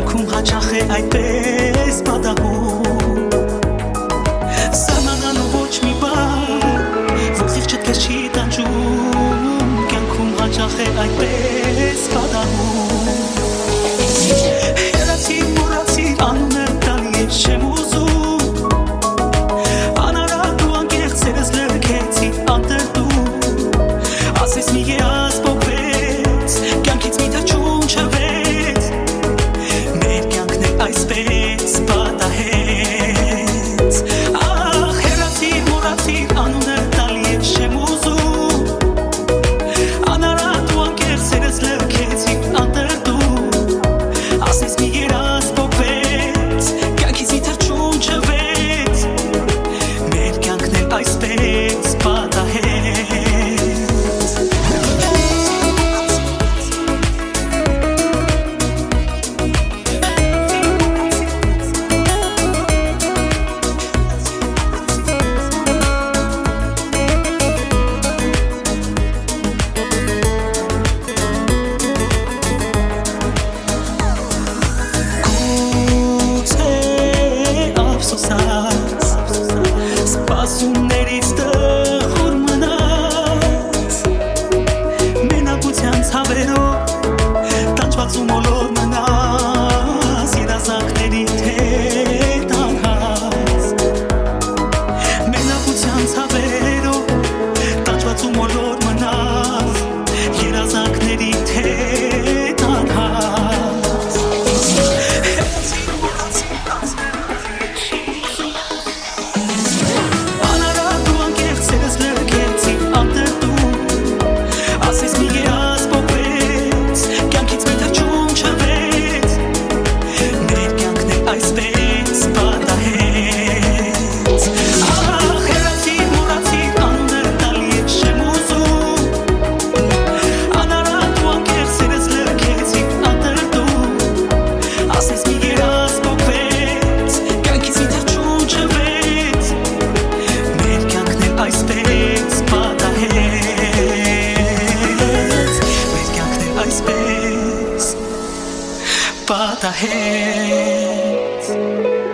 Կյանքում հաճախ է այդպես պատահում Սարմանալու ոչ մի բան Որ խիղճդ կես չի տանջում Կյանքում հաճախ է այդպես պատահում Հեռացիր, մոռացիր, անունը տալի ես չեմ ուզում Անարատ ու անկեղծ սերս լրքեցի անտրտում Ասես մի երազ պոկվեց Կյանքից մի թաչուն չվեց Մեր կյանքն է այսպես պատահեց Ախ, հեռացիր, մոռացիր, անունը տալի ես չեմ ուզում Անարատ ու անկեղծ սերս լրքեցի անտրտում Ասես մի երազ պոկվեց Կյանքից մի թաչուն չվեց Մեր կյանքն է այսպես պատահեց Սպասումներից տխուր մնաց Մենակության ցավերով Տանջված ու մոլոր մնաց Երազանքների հետ անհաց Մենակության ցավերով Տանջված ու մոլոր մնաց Երազանքների հետ անհաց Պատահեց